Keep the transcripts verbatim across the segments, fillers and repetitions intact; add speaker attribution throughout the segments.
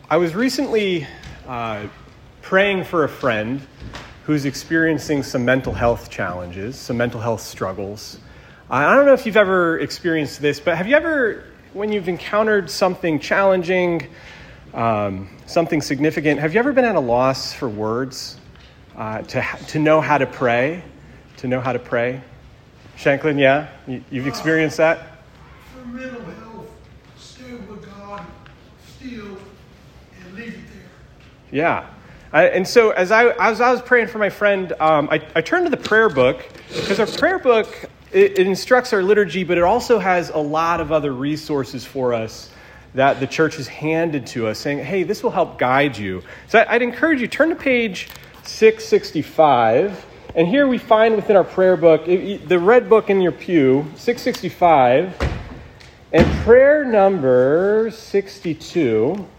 Speaker 1: I was recently uh, praying for a friend who's experiencing some mental health challenges, some mental health struggles. Uh, I don't know if you've ever experienced this, but have you ever, when you've encountered something challenging, um, something significant, have you ever been at a loss for words uh, to to know how to pray, to know how to pray? Shanklin, yeah? You, you've experienced that?
Speaker 2: For mental health, stay with God, still, and leave it there.
Speaker 1: Yeah. I, and so as I, as I was praying for my friend, um, I, I turned to the prayer book, because our prayer book, it, it instructs our liturgy, but it also has a lot of other resources for us that the church has handed to us, saying, hey, this will help guide you. So I, I'd encourage you, turn to page six sixty-five, and here we find within our prayer book, it, the red book in your pew, six sixty-five, and prayer number sixty-two.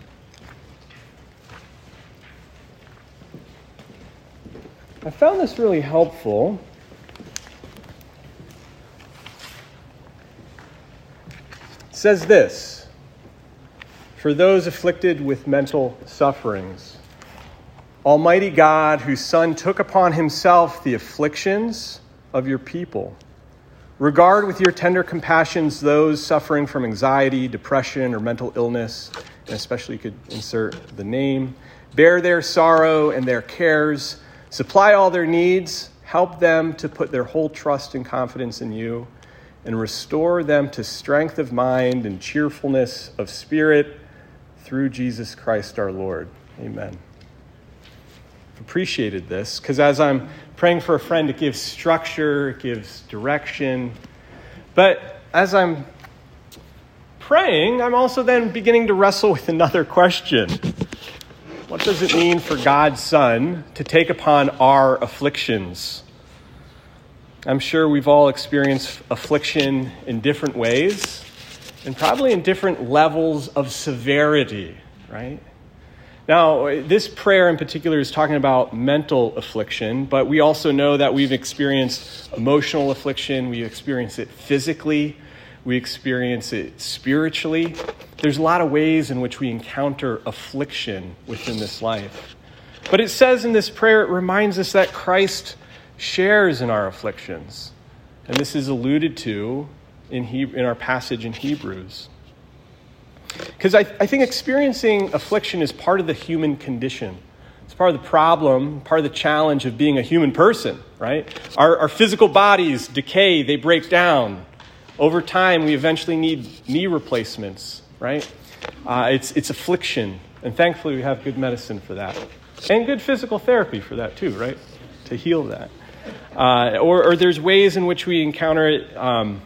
Speaker 1: I found this really helpful. It says this: for those afflicted with mental sufferings, Almighty God, whose Son took upon himself the afflictions of your people, regard with your tender compassions those suffering from anxiety, depression, or mental illness, and especially you could insert the name. Bear their sorrow and their cares. Supply all their needs, help them to put their whole trust and confidence in you, and restore them to strength of mind and cheerfulness of spirit through Jesus Christ our Lord. Amen. Appreciated this, because as I'm praying for a friend, it gives structure, it gives direction. But as I'm praying, I'm also then beginning to wrestle with another question. What does it mean for God's Son to take upon our afflictions? I'm sure we've all experienced affliction in different ways, and probably in different levels of severity, right? Now, this prayer in particular is talking about mental affliction, but we also know that we've experienced emotional affliction, we experience it physically, we experience it spiritually. There's a lot of ways in which we encounter affliction within this life. But it says in this prayer, it reminds us that Christ shares in our afflictions. And this is alluded to in, he- in our passage in Hebrews. Because I, I think experiencing affliction is part of the human condition. It's part of the problem, part of the challenge of being a human person, right? Our, our physical bodies decay, they break down. Over time, we eventually need knee replacements, right? Uh, it's it's affliction. And thankfully, we have good medicine for that. And good physical therapy for that too, right? To heal that. Uh, or, or there's ways in which we encounter it. Um,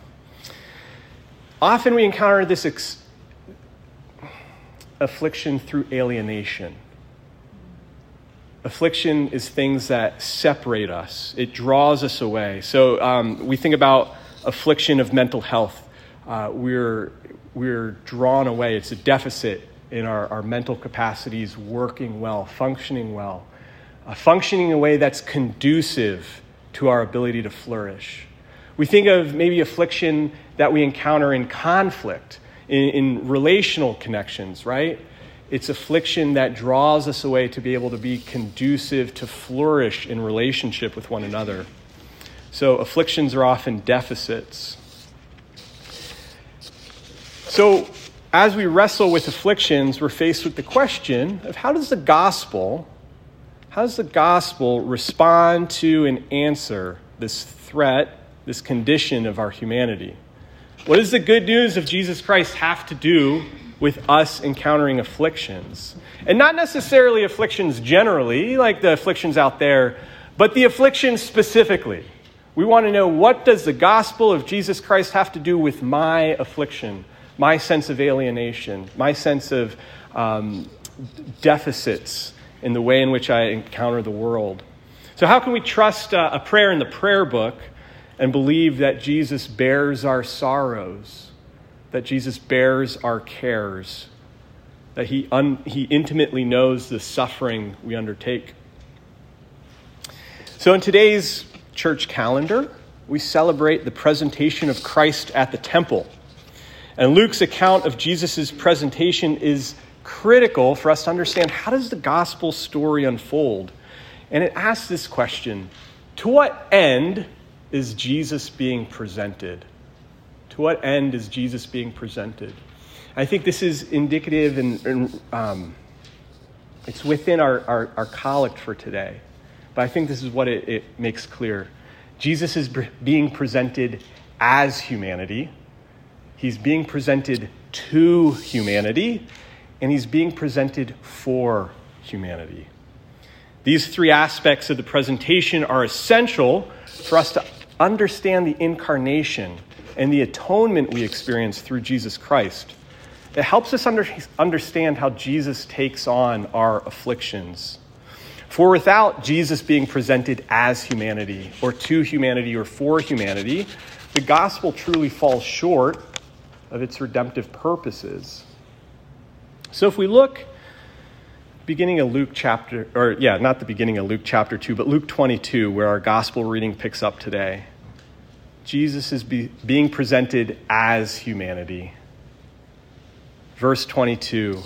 Speaker 1: often we encounter this ex- affliction through alienation. Affliction is things that separate us. It draws us away. So um, we think about affliction of mental health. Uh, we're we're drawn away. It's a deficit in our, our mental capacities working well, functioning well, uh, functioning in a way that's conducive to our ability to flourish. We think of maybe affliction that we encounter in conflict, in, in relational connections, right? It's affliction that draws us away to be able to be conducive to flourish in relationship with one another. So afflictions are often deficits. So as we wrestle with afflictions, we're faced with the question of how does the gospel, how does the gospel respond to and answer this threat, this condition of our humanity? What does the good news of Jesus Christ have to do with us encountering afflictions? And not necessarily afflictions generally, like the afflictions out there, but the afflictions specifically. We want to know, what does the gospel of Jesus Christ have to do with my affliction, my sense of alienation, my sense of um, deficits in the way in which I encounter the world? So how can we trust uh, a prayer in the prayer book and believe that Jesus bears our sorrows, that Jesus bears our cares, that he, un- he intimately knows the suffering we undertake? So in today's church calendar, we celebrate the presentation of Christ at the temple. And Luke's account of Jesus' presentation is critical for us to understand, how does the gospel story unfold? And it asks this question: to what end is Jesus being presented? To what end is Jesus being presented? I think this is indicative and, and um, it's within our, our, our collect for today. But I think this is what it, it makes clear. Jesus is being presented as humanity. He's being presented to humanity. And he's being presented for humanity. These three aspects of the presentation are essential for us to understand the incarnation and the atonement we experience through Jesus Christ. It helps us under, understand how Jesus takes on our afflictions. For without Jesus being presented as humanity, or to humanity, or for humanity, the gospel truly falls short of its redemptive purposes. So if we look, beginning of Luke chapter, or yeah, not the beginning of Luke chapter two, but Luke twenty-two, where our gospel reading picks up today, Jesus is be, being presented as humanity. Verse twenty-two.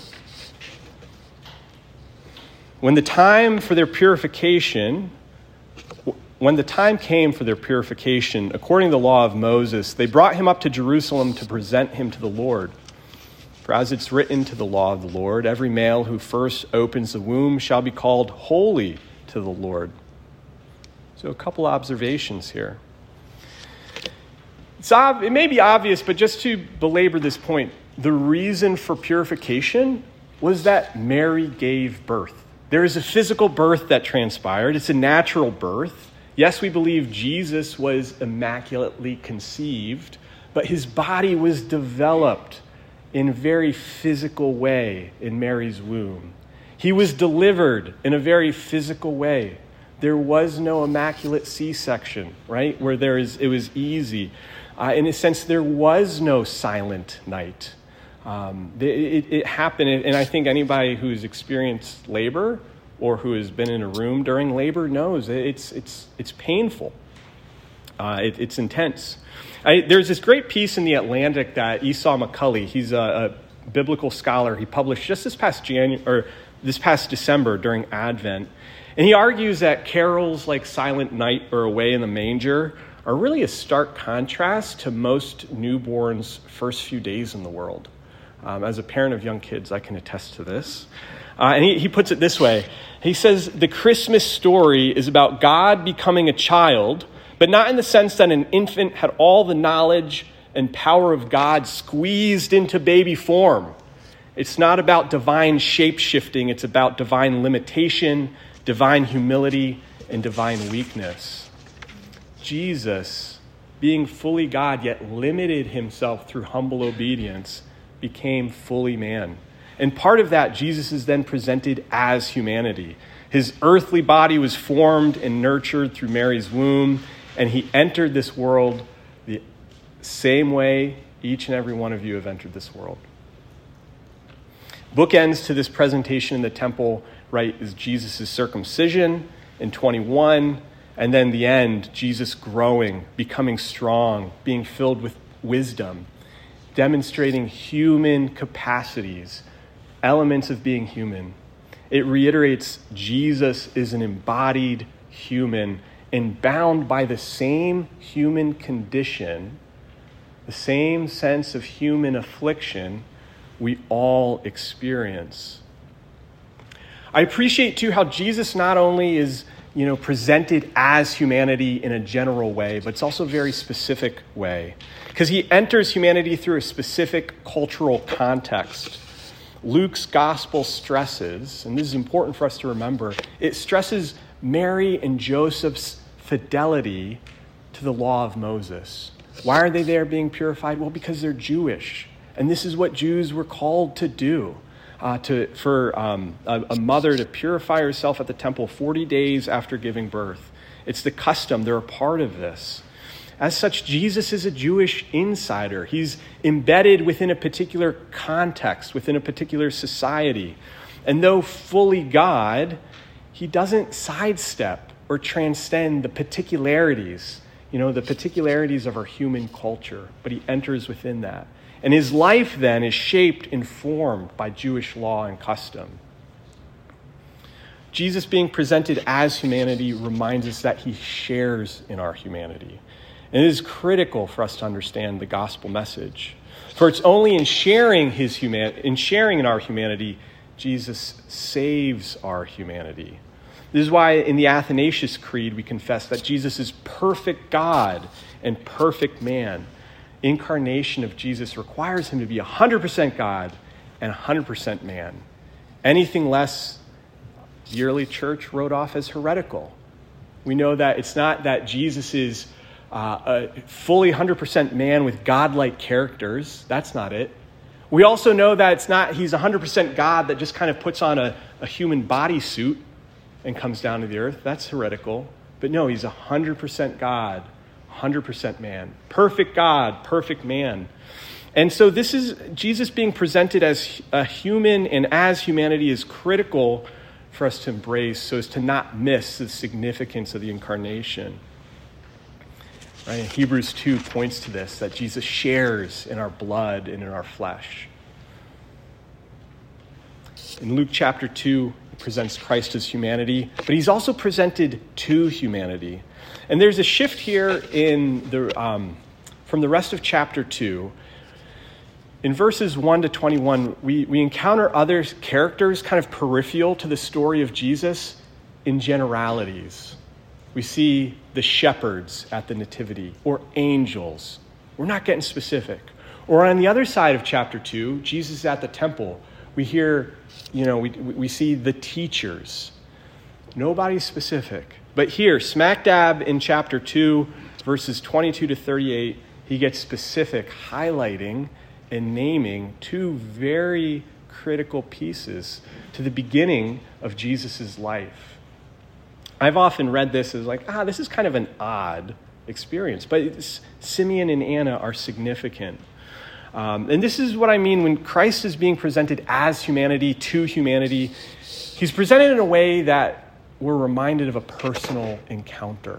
Speaker 1: When the time for their purification, when the time came for their purification, according to the law of Moses, they brought him up to Jerusalem to present him to the Lord. For as it's written to the law of the Lord, every male who first opens the womb shall be called holy to the Lord. So a couple observations here. It's ob- it may be obvious, but just to belabor this point, the reason for purification was that Mary gave birth. There is a physical birth that transpired. It's a natural birth. Yes, we believe Jesus was immaculately conceived, but his body was developed in a very physical way in Mary's womb. He was delivered in a very physical way. There was no immaculate C-section, right, where there is it was easy. Uh, in a sense, there was no silent night. Um, it, it happened, and I think anybody who's experienced labor or who has been in a room during labor knows it's it's it's painful. Uh, it, it's intense. I, there's this great piece in The Atlantic that Esau McCulley, he's a, a biblical scholar, he published just this past January or this past December during Advent, and he argues that carols like Silent Night or Away in the Manger are really a stark contrast to most newborns' first few days in the world. Um, as a parent of young kids, I can attest to this. Uh, and he, he puts it this way. He says, the Christmas story is about God becoming a child, but not in the sense that an infant had all the knowledge and power of God squeezed into baby form. It's not about divine shape-shifting. It's about divine limitation, divine humility, and divine weakness. Jesus, being fully God, yet limited himself through humble obedience, became fully man. And part of that, Jesus is then presented as humanity. His earthly body was formed and nurtured through Mary's womb, and he entered this world the same way each and every one of you have entered this world. Bookends to this presentation in the temple, right, is Jesus' circumcision in twenty-one, and then the end, Jesus growing, becoming strong, being filled with wisdom, demonstrating human capacities, elements of being human. It reiterates Jesus is an embodied human and bound by the same human condition, the same sense of human affliction we all experience. I appreciate, too, how Jesus not only is, you know, presented as humanity in a general way, but it's also a very specific way, because he enters humanity through a specific cultural context. Luke's gospel stresses, and this is important for us to remember, it stresses Mary and Joseph's fidelity to the law of Moses. Why are they there being purified? Well, because they're Jewish, and this is what Jews were called to do. Uh, to for um, a, a mother to purify herself at the temple forty days after giving birth. It's the custom. They're a part of this. As such, Jesus is a Jewish insider. He's embedded within a particular context, within a particular society. And though fully God, he doesn't sidestep or transcend the particularities. you know, the particularities of our human culture, but he enters within that. And his life then is shaped, informed by Jewish law and custom. Jesus being presented as humanity reminds us that he shares in our humanity. And it is critical for us to understand the gospel message. For it's only in sharing his human, in sharing in our humanity, Jesus saves our humanity. This is why in the Athanasius Creed we confess that Jesus is perfect God and perfect man. Incarnation of Jesus requires him to be one hundred percent God and one hundred percent man. Anything less, the early church wrote off as heretical. We know that it's not that Jesus is uh, a fully one hundred percent man with godlike characters. That's not it. We also know that it's not he's one hundred percent God that just kind of puts on a, a human bodysuit and comes down to the earth. That's heretical. But no, he's one hundred percent God, one hundred percent man. Perfect God, perfect man. And so this is Jesus being presented as a human and as humanity is critical for us to embrace so as to not miss the significance of the incarnation. Right? And Hebrews two points to this, that Jesus shares in our blood and in our flesh. In Luke chapter two, he presents Christ as humanity, but he's also presented to humanity. And there's a shift here in the um, from the rest of chapter two. In verses one to twenty-one, we, we encounter other characters kind of peripheral to the story of Jesus in generalities. We see the shepherds at the nativity, or angels. We're not getting specific. Or on the other side of chapter two, Jesus is at the temple. We hear, you know, we, we see the teachers. Nobody's specific. But here, smack dab in chapter two, verses twenty-two to thirty-eight, he gets specific, highlighting and naming two very critical pieces to the beginning of Jesus' life. I've often read this as like, ah, this is kind of an odd experience, but it's, Simeon and Anna are significant. Um, and this is what I mean when Christ is being presented as humanity to humanity. He's presented in a way that we're reminded of a personal encounter.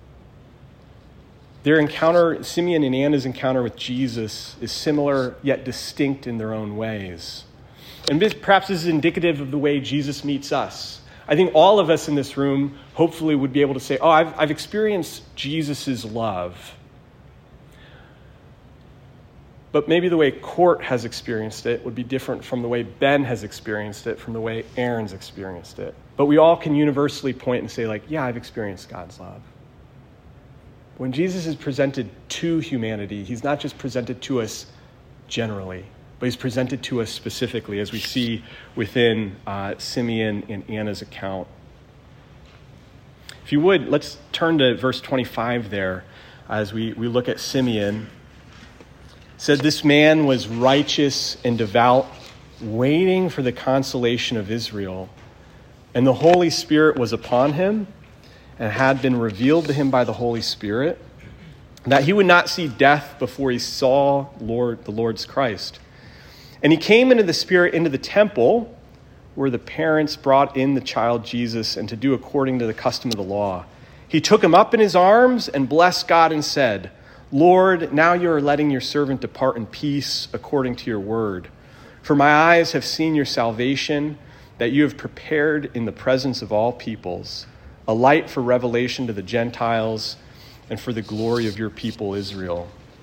Speaker 1: Their encounter, Simeon and Anna's encounter with Jesus, is similar yet distinct in their own ways. And this, perhaps this is indicative of the way Jesus meets us. I think all of us in this room hopefully would be able to say, oh, I've, I've experienced Jesus' love. But maybe the way Court has experienced it would be different from the way Ben has experienced it, from the way Aaron's experienced it. But we all can universally point and say, like, yeah, I've experienced God's love. When Jesus is presented to humanity, he's not just presented to us generally, but he's presented to us specifically, as we see within uh, Simeon and Anna's account. If you would, let's turn to verse twenty-five there as we, we look at Simeon. It said, this man was righteous and devout, waiting for the consolation of Israel. And the Holy Spirit was upon him, and had been revealed to him by the Holy Spirit, that he would not see death before he saw Lord the Lord's Christ. And he came into the Spirit into the temple, where the parents brought in the child Jesus, and to do according to the custom of the law. He took him up in his arms and blessed God and said, Lord, now you are letting your servant depart in peace according to your word. For my eyes have seen your salvation, that you have prepared in the presence of all peoples, a light for revelation to the Gentiles and for the glory of your people Israel.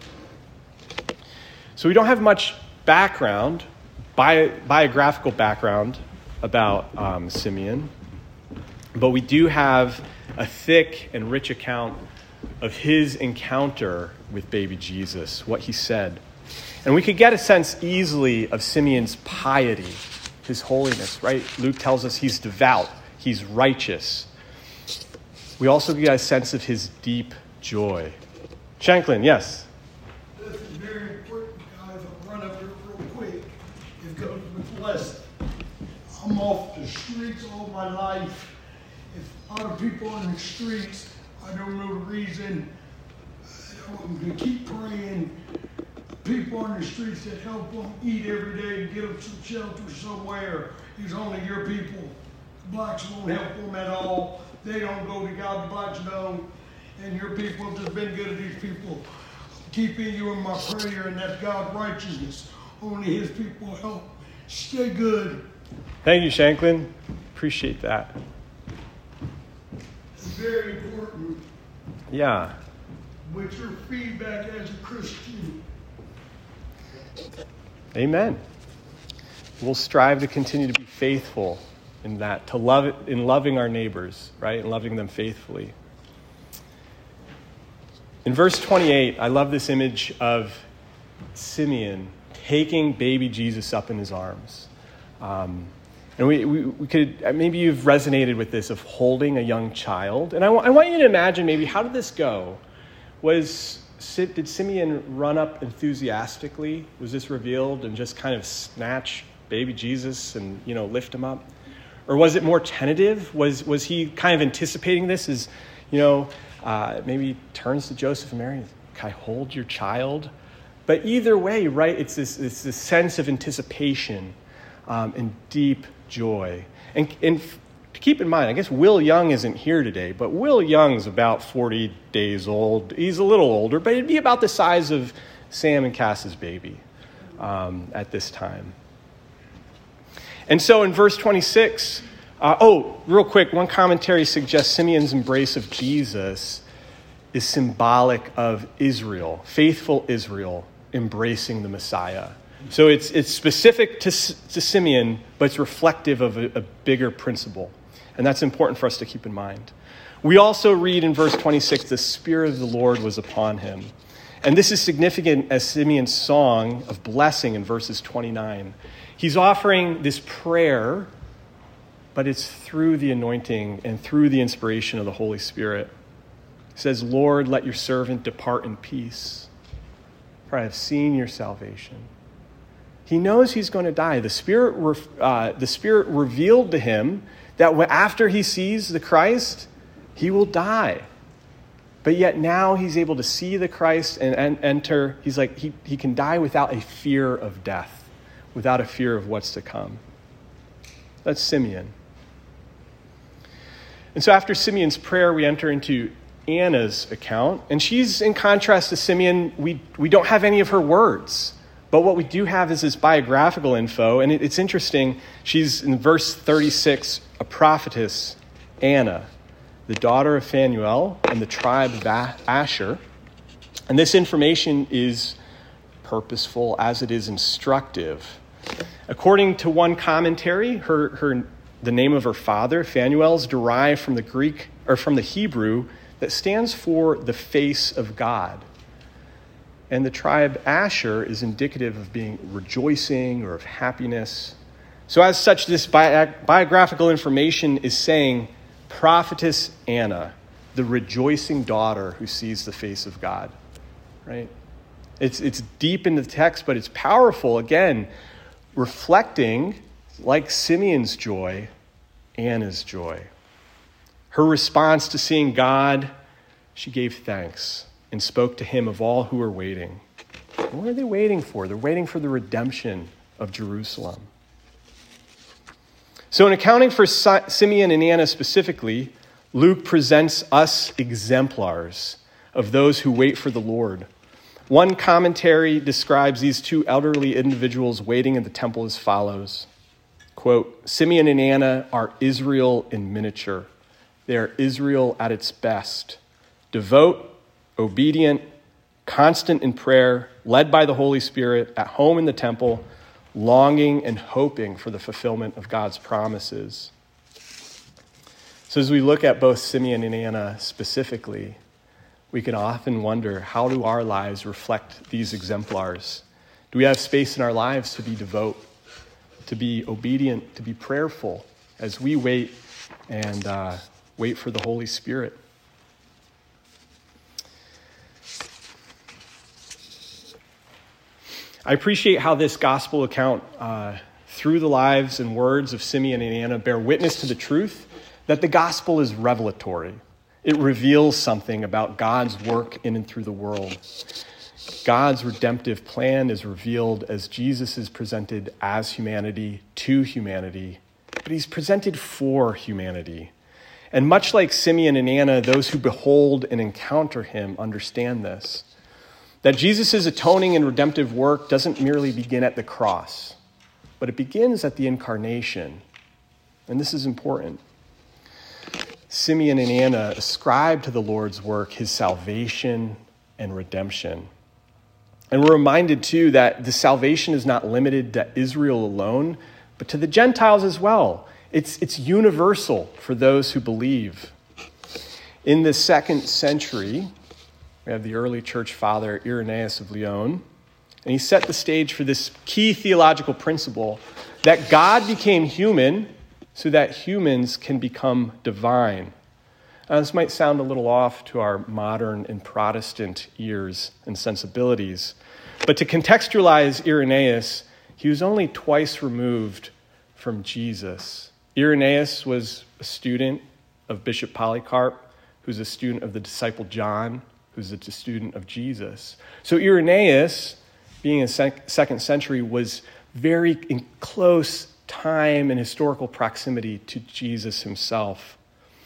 Speaker 1: So we don't have much background, bi- biographical background about um, Simeon, but we do have a thick and rich account of his encounter with baby Jesus, what he said. And we could get a sense easily of Simeon's piety, his holiness, right? Luke tells us he's devout, he's righteous. We also get a sense of his deep joy. Shanklin, yes?
Speaker 2: This is very important, guys. I'll run up here real quick. It goes with lesson. I'm off the streets all my life. If other people on the streets, I don't know the reason. I'm going to keep praying. People on the streets that help them eat every day and get them some shelter somewhere is only your people. Blacks won't help them at all. They don't go to God, the blacks don't. And your people have just been good to these people. Keeping you in my prayer, and that's God's righteousness. Only his people help. Stay good.
Speaker 1: Thank you, Shanklin. Appreciate that.
Speaker 2: It's very important.
Speaker 1: Yeah.
Speaker 2: With your feedback as a Christian.
Speaker 1: Amen. We'll strive to continue to be faithful in that, to love it, in loving our neighbors, right? And loving them faithfully. In verse twenty-eight, I love this image of Simeon taking baby Jesus up in his arms. Um, and we, we, we could, maybe you've resonated with this of holding a young child. And I, w- I want you to imagine maybe, how did this go? Was, did Simeon run up enthusiastically? Was this revealed and just kind of snatch baby Jesus and, you know, lift him up? Or was it more tentative? Was, was he kind of anticipating this as, you know, Uh, maybe turns to Joseph and Mary, can I hold your child? But either way, right, it's this, it's this sense of anticipation um, and deep joy. And, and to keep in mind, I guess Will Young isn't here today, but Will Young's about forty days old. He's a little older, but it'd be about the size of Sam and Cass's baby um, at this time. And so in verse twenty-six, Uh, oh, real quick, one commentary suggests Simeon's embrace of Jesus is symbolic of Israel, faithful Israel, embracing the Messiah. So it's it's specific to, to Simeon, but it's reflective of a, a bigger principle. And that's important for us to keep in mind. We also read in verse twenty-six, the Spirit of the Lord was upon him. And this is significant as Simeon's song of blessing in verses twenty-nine. He's offering this prayer, but it's through the anointing and through the inspiration of the Holy Spirit. He says, Lord, let your servant depart in peace, for I have seen your salvation. He knows he's going to die. The Spirit, uh, the Spirit revealed to him that after he sees the Christ, he will die. But yet now he's able to see the Christ and, and enter. He's like, he, he can die without a fear of death, without a fear of what's to come. That's Simeon. And so after Simeon's prayer, we enter into Anna's account. And she's, in contrast to Simeon, we, we don't have any of her words. But what we do have is this biographical info. And it, it's interesting. She's, in verse thirty-six, a prophetess, Anna, the daughter of Phanuel and the tribe of Asher. And this information is purposeful as it is instructive. According to one commentary, her, her the name of her father, Phanuel, is derived from the Greek or from the Hebrew that stands for the face of God. And the tribe Asher is indicative of being rejoicing or of happiness. So as such, this bi- biographical information is saying prophetess Anna, the rejoicing daughter who sees the face of God. Right? It's it's deep in the text, but it's powerful. Again, reflecting, like Simeon's joy, Anna's joy. Her response to seeing God, she gave thanks and spoke to him of all who were waiting. What are they waiting for? They're waiting for the redemption of Jerusalem. So in accounting for Simeon and Anna specifically, Luke presents us exemplars of those who wait for the Lord. One commentary describes these two elderly individuals waiting in the temple as follows. Quote, Simeon and Anna are Israel in miniature. They are Israel at its best. Devout, obedient, constant in prayer, led by the Holy Spirit, at home in the temple, longing and hoping for the fulfillment of God's promises. So as we look at both Simeon and Anna specifically, we can often wonder, how do our lives reflect these exemplars? Do we have space in our lives to be devout, to be obedient, to be prayerful as we wait and uh, wait for the Holy Spirit? I appreciate how this gospel account, uh, through the lives and words of Simeon and Anna, bear witness to the truth that the gospel is revelatory. It reveals something about God's work in and through the world. God's redemptive plan is revealed as Jesus is presented as humanity to humanity, but he's presented for humanity. And much like Simeon and Anna, those who behold and encounter him understand this, that Jesus' atoning and redemptive work doesn't merely begin at the cross, but it begins at the incarnation. And this is important. Simeon and Anna ascribe to the Lord's work his salvation and redemption. And we're reminded, too, that the salvation is not limited to Israel alone, but to the Gentiles as well. It's, it's universal for those who believe. In the second century, we have the early church father Irenaeus of Lyon, and he set the stage for this key theological principle that God became human so that humans can become divine. Now, this might sound a little off to our modern and Protestant ears and sensibilities, but to contextualize Irenaeus, he was only twice removed from Jesus. Irenaeus was a student of Bishop Polycarp, who's a student of the disciple John, who's a student of Jesus. So Irenaeus, being in sec- second century, was very in close time and historical proximity to Jesus himself.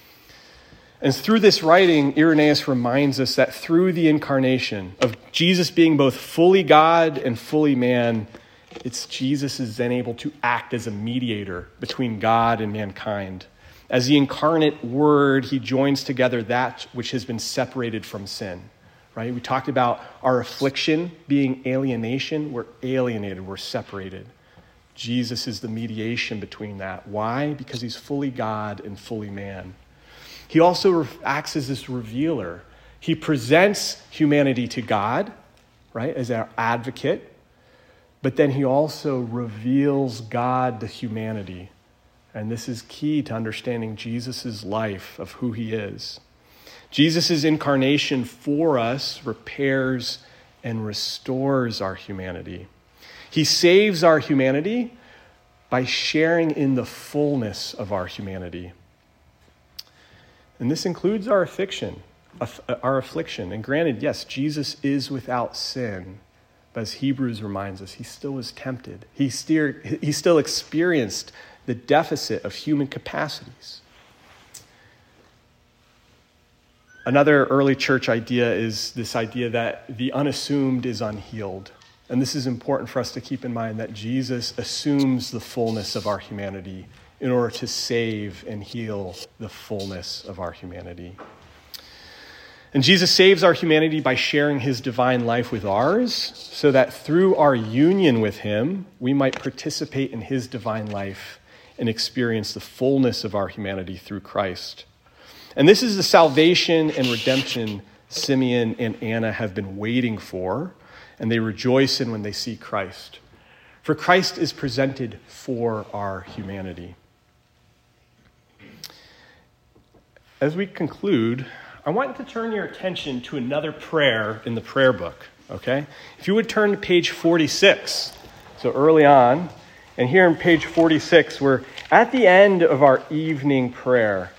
Speaker 1: And through this writing, Irenaeus reminds us that through the incarnation of Jesus being both fully God and fully man, it's Jesus is then able to act as a mediator between God and mankind. As the incarnate word, he joins together that which has been separated from sin. Right? We talked about our affliction being alienation. We're alienated, we're separated. Jesus is the mediation between that. Why? Because he's fully God and fully man. He also acts as this revealer. He presents humanity to God, right, as our advocate, but then he also reveals God to humanity. And this is key to understanding Jesus' life of who he is. Jesus' incarnation for us repairs and restores our humanity. He saves our humanity by sharing in the fullness of our humanity. And this includes our affliction, our affliction. And granted, yes, Jesus is without sin, but as Hebrews reminds us, he still was tempted. He, steered, he still experienced the deficit of human capacities. Another early church idea is this idea that the unassumed is unhealed. And this is important for us to keep in mind, that Jesus assumes the fullness of our humanity in order to save and heal the fullness of our humanity. And Jesus saves our humanity by sharing his divine life with ours, so that through our union with him, we might participate in his divine life and experience the fullness of our humanity through Christ. And this is the salvation and redemption Simeon and Anna have been waiting for, and they rejoice in when they see Christ. For Christ is presented for our humanity. As we conclude, I want to turn your attention to another prayer in the prayer book, okay? If you would turn to page forty-six, so early on, and here on page forty-six, we're at the end of our evening prayer.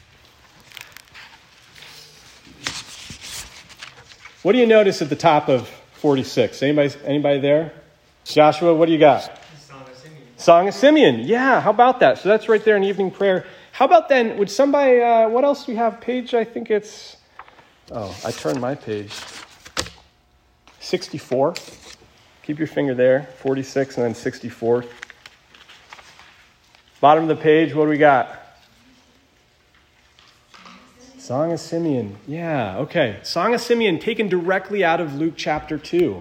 Speaker 1: What do you notice at the top of forty-six? Anybody, anybody there? Joshua, what do you got?
Speaker 3: Song of Simeon.
Speaker 1: Song of Simeon. Yeah, how about that? So that's right there in evening prayer. How about then, would somebody, uh, what else do we have? Page, I think it's, oh, I turned my page. sixty-four. Keep your finger there. forty-six and then sixty-four. Bottom of the page, what do we got? Song of Simeon. Yeah, okay. Song of Simeon taken directly out of Luke chapter two.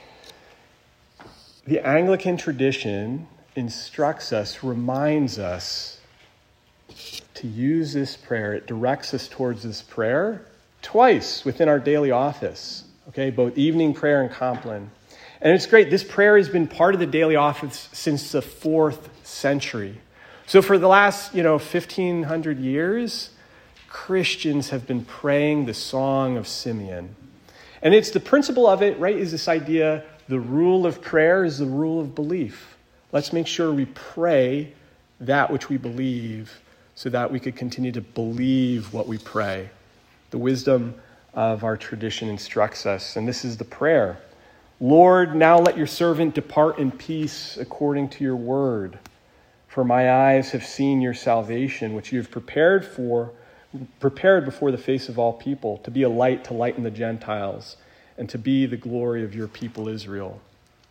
Speaker 1: The Anglican tradition instructs us, reminds us to use this prayer. It directs us towards this prayer twice within our daily office, okay, both evening prayer and Compline. And it's great. This prayer has been part of the daily office since the fourth century. So for the last, you know, fifteen hundred years, Christians have been praying the Song of Simeon. And it's the principle of it, right, is this idea, the rule of prayer is the rule of belief. Let's make sure we pray that which we believe so that we could continue to believe what we pray. The wisdom of our tradition instructs us, and this is the prayer. Lord, now let your servant depart in peace according to your word. For my eyes have seen your salvation, which you have prepared for prepared before the face of all people, to be a light to lighten the Gentiles, and to be the glory of your people Israel.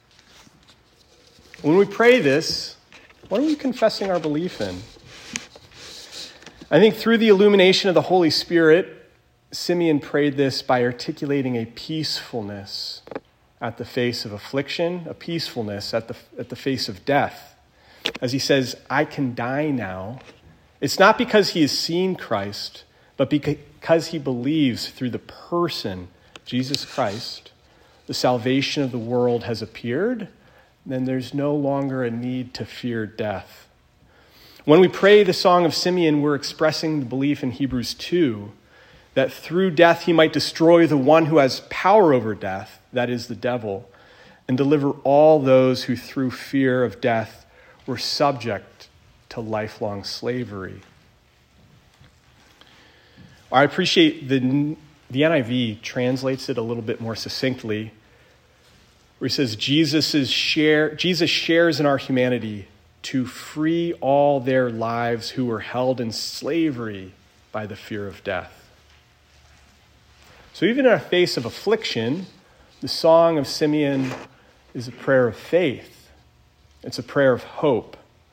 Speaker 1: When we pray this, what are we confessing our belief in? I think through the illumination of the Holy Spirit, Simeon prayed this by articulating a peacefulness at the face of affliction, a peacefulness at the, at the face of death. As he says, I can die now. It's not because he has seen Christ, but because he believes through the person, Jesus Christ, the salvation of the world has appeared. Then there's no longer a need to fear death. When we pray the Song of Simeon, we're expressing the belief in Hebrews two that through death he might destroy the one who has power over death, that is the devil, and deliver all those who through fear of death were subject to lifelong slavery. I appreciate the, the N I V translates it a little bit more succinctly, where he says, Jesus, is share, Jesus shares in our humanity to free all their lives who were held in slavery by the fear of death. So even in a face of affliction, the Song of Simeon is a prayer of faith. It's a prayer of hope.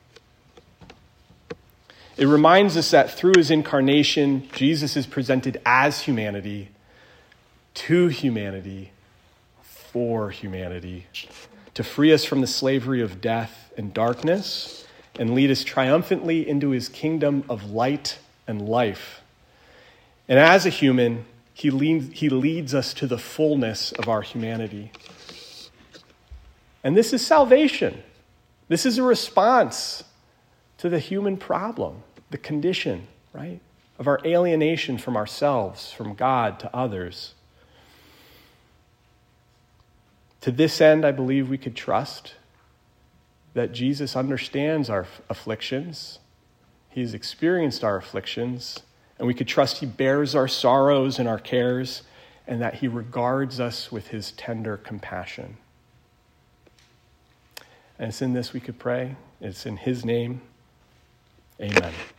Speaker 1: It reminds us that through his incarnation, Jesus is presented as humanity, to humanity, for humanity, to free us from the slavery of death and darkness and lead us triumphantly into his kingdom of light and life. And as a human, he leads, he leads us to the fullness of our humanity. And this is salvation. This is a response to the human problem, the condition, right, of our alienation from ourselves, from God to others. To this end, I believe we could trust that Jesus understands our afflictions. He's experienced our afflictions, and we could trust he bears our sorrows and our cares, and that he regards us with his tender compassion. And it's in this we could pray. It's in his name. Amen.